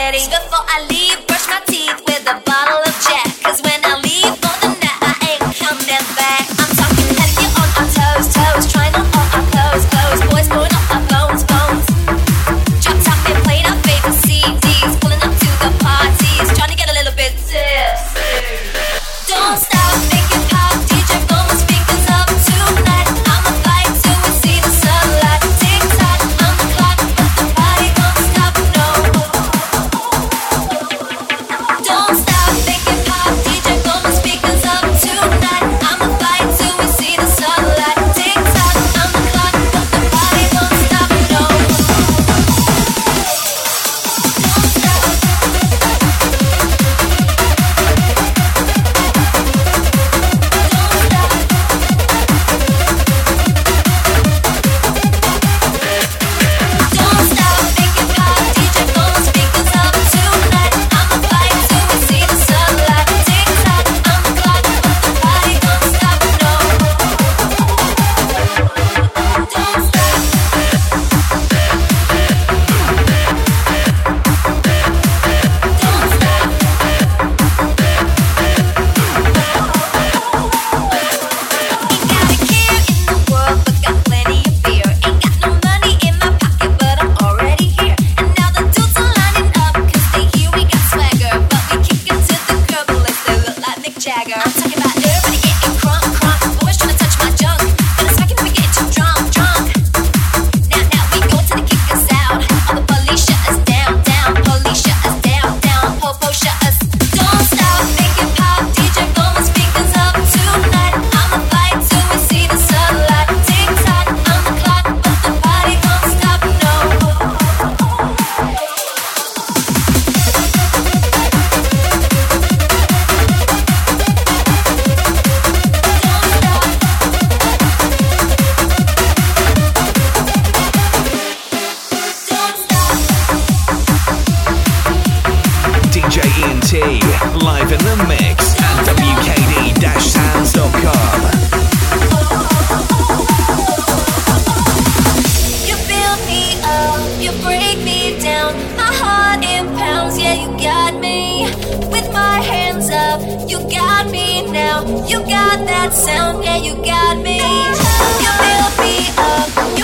ready. Before I leave, brush my teeth with a bottle of Jack. 'Cause when I leave for the night, I ain't coming back. I'm talking pedicure on our toes, toes. Trying on all our clothes, clothes. Boys pulling up our bones, bones. Drop top and playing our favorite CDs. Pulling up to the parties, trying to get a little bit tipsy. Don't stop, make it pop. DJ blow my speakers up tonight. I'ma fight till we see the sunlight. Tick tock on the clock, but the party don't stop, no. Don't stop, make it pop. DJ blow my speakers up tonight. I'ma fight till we see the sunlight. Tick tock on the clock, but the party don't stop, no. Don't stop, make it pop. DJ blow my speakers up tonight. I'ma fight till we see the sunlight. Tick tock on the clock, but the party don't stop, no. Don't stop. Ain't got a care in the world, but got plenty of beer. Ain't got no money in my pocket, but I'm already here. And now the dudes are lining up, 'cause they hear we got swagger. But we kick it to the curb unless they look like Mick Jagger. I'm talking about everybody getting crunk, crunk. Boys trying to touch my junk. Gonna smack it if we get too drunk, drunk. Now we go to the kickers out. All the police shut us down, down. Police shut us down, down. Popo shut us. Don't stop, make it pop. DJ blow my speakers up tonight. I'ma fight till we see the sunlight. Tick tock on the clock, but the party don't stop, no. DJ Ian T, live in the mix at WKD-sounds.com. You build me up, you break me down. My heart it pounds, yeah, you got me. With my hands up, you got me now. You got that sound, yeah, you got me. You build me up,